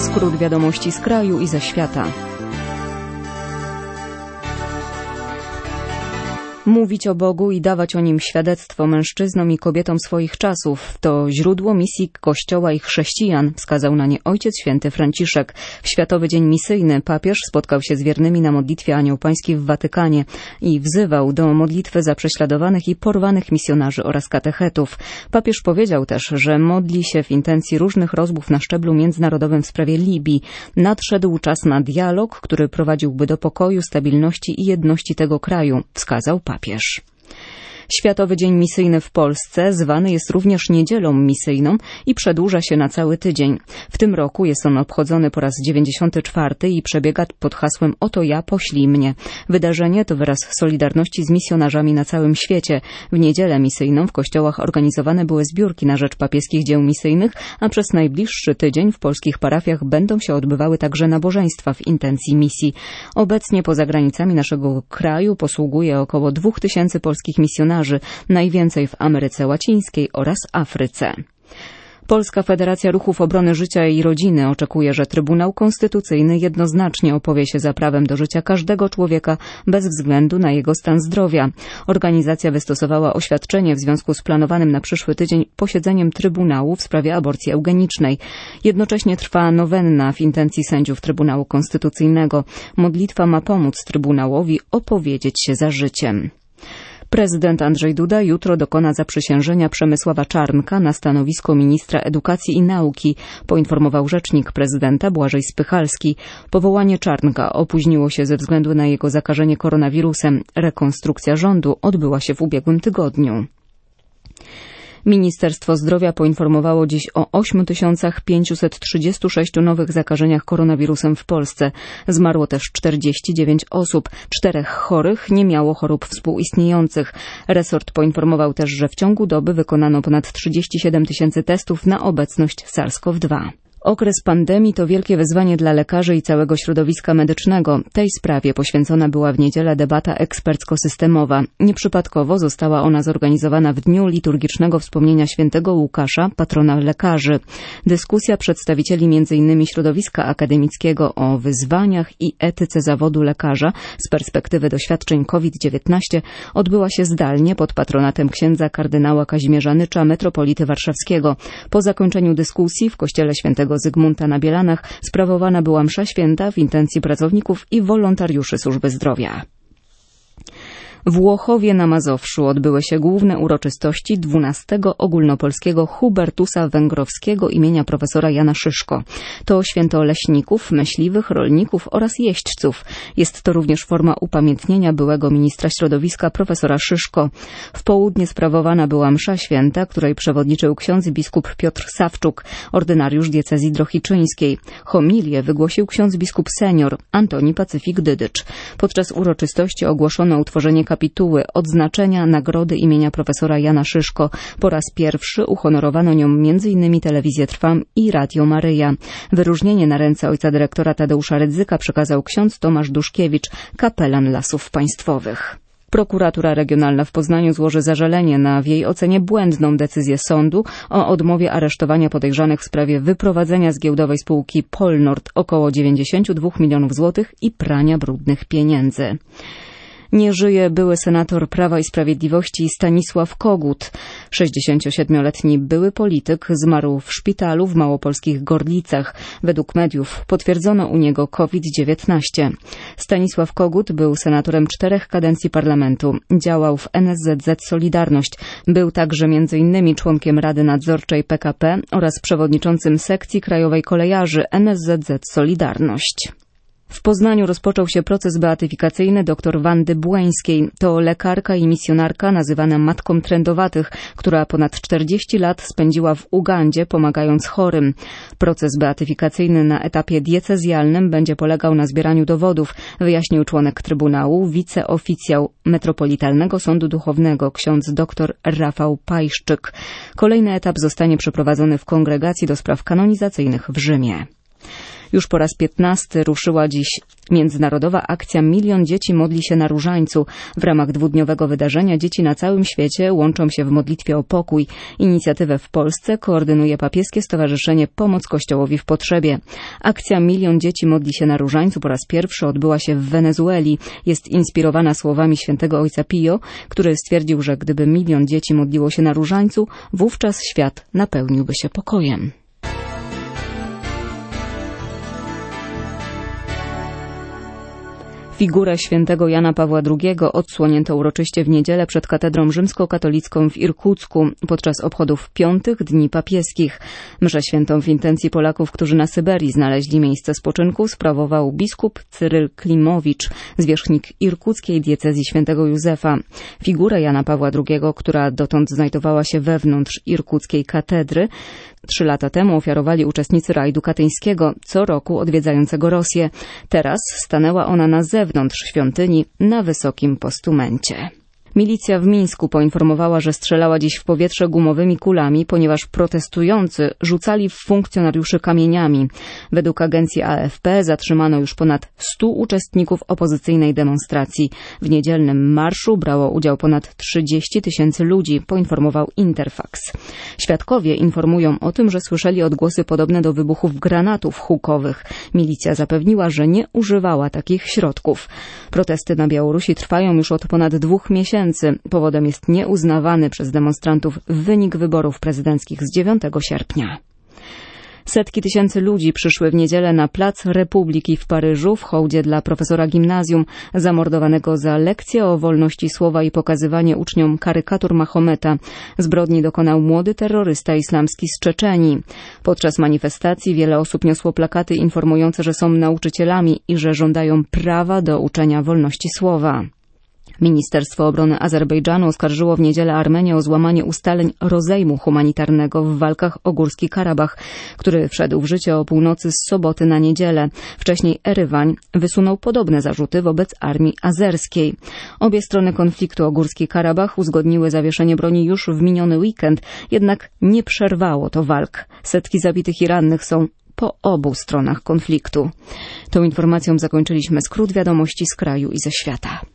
Skrót wiadomości z kraju i ze świata. Mówić o Bogu i dawać o Nim świadectwo mężczyznom i kobietom swoich czasów to źródło misji Kościoła i chrześcijan, wskazał na nie Ojciec Święty Franciszek. W Światowy Dzień Misyjny papież spotkał się z wiernymi na modlitwie Anioł Pański w Watykanie i wzywał do modlitwy za prześladowanych i porwanych misjonarzy oraz katechetów. Papież powiedział też, że modli się w intencji różnych rozmów na szczeblu międzynarodowym w sprawie Libii. Nadszedł czas na dialog, który prowadziłby do pokoju, stabilności i jedności tego kraju, wskazał papież. Światowy Dzień Misyjny w Polsce zwany jest również Niedzielą Misyjną i przedłuża się na cały tydzień. W tym roku jest on obchodzony po raz 94 i przebiega pod hasłem „Oto ja, poślij mnie”. Wydarzenie to wyraz solidarności z misjonarzami na całym świecie. W Niedzielę Misyjną w kościołach organizowane były zbiórki na rzecz papieskich dzieł misyjnych, a przez najbliższy tydzień w polskich parafiach będą się odbywały także nabożeństwa w intencji misji. Obecnie poza granicami naszego kraju posługuje około 2000 polskich misjonarzy, najwięcej w Ameryce Łacińskiej oraz Afryce. Polska Federacja Ruchów Obrony Życia i Rodziny oczekuje, że Trybunał Konstytucyjny jednoznacznie opowie się za prawem do życia każdego człowieka bez względu na jego stan zdrowia. Organizacja wystosowała oświadczenie w związku z planowanym na przyszły tydzień posiedzeniem Trybunału w sprawie aborcji eugenicznej. Jednocześnie trwa nowenna w intencji sędziów Trybunału Konstytucyjnego. Modlitwa ma pomóc Trybunałowi opowiedzieć się za życiem. Prezydent Andrzej Duda jutro dokona zaprzysiężenia Przemysława Czarnka na stanowisko ministra edukacji i nauki, poinformował rzecznik prezydenta Błażej Spychalski. Powołanie Czarnka opóźniło się ze względu na jego zakażenie koronawirusem. Rekonstrukcja rządu odbyła się w ubiegłym tygodniu. Ministerstwo Zdrowia poinformowało dziś o 8536 nowych zakażeniach koronawirusem w Polsce. Zmarło też 49 osób. 4 chorych nie miało chorób współistniejących. Resort poinformował też, że w ciągu doby wykonano ponad 37 tysięcy testów na obecność SARS-CoV-2. Okres pandemii to wielkie wyzwanie dla lekarzy i całego środowiska medycznego. Tej sprawie poświęcona była w niedzielę debata ekspercko-systemowa. Nieprzypadkowo została ona zorganizowana w dniu liturgicznego wspomnienia świętego Łukasza, patrona lekarzy. Dyskusja przedstawicieli m.in. środowiska akademickiego o wyzwaniach i etyce zawodu lekarza z perspektywy doświadczeń COVID-19 odbyła się zdalnie pod patronatem księdza kardynała Kazimierza Nycza, metropolity warszawskiego. Po zakończeniu dyskusji w kościele świętego Zygmunta na Bielanach sprawowana była msza święta w intencji pracowników i wolontariuszy służby zdrowia. W Łochowie na Mazowszu odbyły się główne uroczystości 12. ogólnopolskiego Hubertusa Węgrowskiego imienia profesora Jana Szyszko. To święto leśników, myśliwych, rolników oraz jeźdźców. Jest to również forma upamiętnienia byłego ministra środowiska profesora Szyszko. W południe sprawowana była msza święta, której przewodniczył ksiądz biskup Piotr Sawczuk, ordynariusz diecezji drohiczyńskiej. Homilię wygłosił ksiądz biskup senior Antoni Pacyfik Dydycz. Podczas uroczystości ogłoszono utworzenie kapituły odznaczenia nagrody imienia profesora Jana Szyszko. Po raz pierwszy uhonorowano nią m.in. Telewizję Trwam i Radio Maryja. Wyróżnienie na ręce ojca dyrektora Tadeusza Rydzyka przekazał ksiądz Tomasz Duszkiewicz, kapelan Lasów Państwowych. Prokuratura Regionalna w Poznaniu złoży zażalenie na w jej ocenie błędną decyzję sądu o odmowie aresztowania podejrzanych w sprawie wyprowadzenia z giełdowej spółki Polnord około 92 milionów złotych i prania brudnych pieniędzy. Nie żyje były senator Prawa i Sprawiedliwości Stanisław Kogut. 67-letni były polityk zmarł w szpitalu w małopolskich Gorlicach. Według mediów potwierdzono u niego COVID-19. Stanisław Kogut był senatorem 4 kadencji parlamentu. Działał w NSZZ Solidarność. Był także m.in. członkiem Rady Nadzorczej PKP oraz przewodniczącym sekcji krajowej kolejarzy NSZZ Solidarność. W Poznaniu rozpoczął się proces beatyfikacyjny dr Wandy Błeńskiej. To lekarka i misjonarka nazywana matką trędowatych, która ponad 40 lat spędziła w Ugandzie, pomagając chorym. Proces beatyfikacyjny na etapie diecezjalnym będzie polegał na zbieraniu dowodów, wyjaśnił członek Trybunału, wiceoficjał Metropolitalnego Sądu Duchownego, ksiądz dr Rafał Pajszczyk. Kolejny etap zostanie przeprowadzony w Kongregacji do Spraw Kanonizacyjnych w Rzymie. Już po raz 15 ruszyła dziś międzynarodowa akcja Milion Dzieci modli się na Różańcu. W ramach dwudniowego wydarzenia dzieci na całym świecie łączą się w modlitwie o pokój. Inicjatywę w Polsce koordynuje Papieskie Stowarzyszenie Pomoc Kościołowi w Potrzebie. Akcja Milion Dzieci modli się na Różańcu po raz pierwszy odbyła się w Wenezueli. Jest inspirowana słowami świętego ojca Pio, który stwierdził, że gdyby 1 000 000 dzieci modliło się na Różańcu, wówczas świat napełniłby się pokojem. Figurę świętego Jana Pawła II odsłonięto uroczyście w niedzielę przed katedrą rzymskokatolicką w Irkucku podczas obchodów 5 Dni Papieskich. Mszę świętą w intencji Polaków, którzy na Syberii znaleźli miejsce spoczynku, sprawował biskup Cyryl Klimowicz, zwierzchnik irkuckiej diecezji świętego Józefa. Figurę Jana Pawła II, która dotąd znajdowała się wewnątrz irkuckiej katedry, 3 lata temu ofiarowali uczestnicy rajdu katyńskiego, co roku odwiedzającego Rosję. Teraz stanęła ona na zewnątrz świątyni na wysokim postumencie. Milicja w Mińsku poinformowała, że strzelała dziś w powietrze gumowymi kulami, ponieważ protestujący rzucali w funkcjonariuszy kamieniami. Według agencji AFP zatrzymano już ponad 100 uczestników opozycyjnej demonstracji. W niedzielnym marszu brało udział ponad 30 000 ludzi, poinformował Interfax. Świadkowie informują o tym, że słyszeli odgłosy podobne do wybuchów granatów hukowych. Milicja zapewniła, że nie używała takich środków. Protesty na Białorusi trwają już od ponad 2 miesięcy. Powodem jest nieuznawany przez demonstrantów wynik wyborów prezydenckich z 9 sierpnia. Setki tysięcy ludzi przyszły w niedzielę na Plac Republiki w Paryżu w hołdzie dla profesora gimnazjum zamordowanego za lekcje o wolności słowa i pokazywanie uczniom karykatur Mahometa. Zbrodni dokonał młody terrorysta islamski z Czeczenii. Podczas manifestacji wiele osób niosło plakaty informujące, że są nauczycielami i że żądają prawa do uczenia wolności słowa. Ministerstwo Obrony Azerbejdżanu oskarżyło w niedzielę Armenię o złamanie ustaleń rozejmu humanitarnego w walkach o Górski Karabach, który wszedł w życie o północy z soboty na niedzielę. Wcześniej Erywań wysunął podobne zarzuty wobec armii azerskiej. Obie strony konfliktu o Górski Karabach uzgodniły zawieszenie broni już w miniony weekend, jednak nie przerwało to walk. Setki zabitych i rannych są po obu stronach konfliktu. Tą informacją zakończyliśmy skrót wiadomości z kraju i ze świata.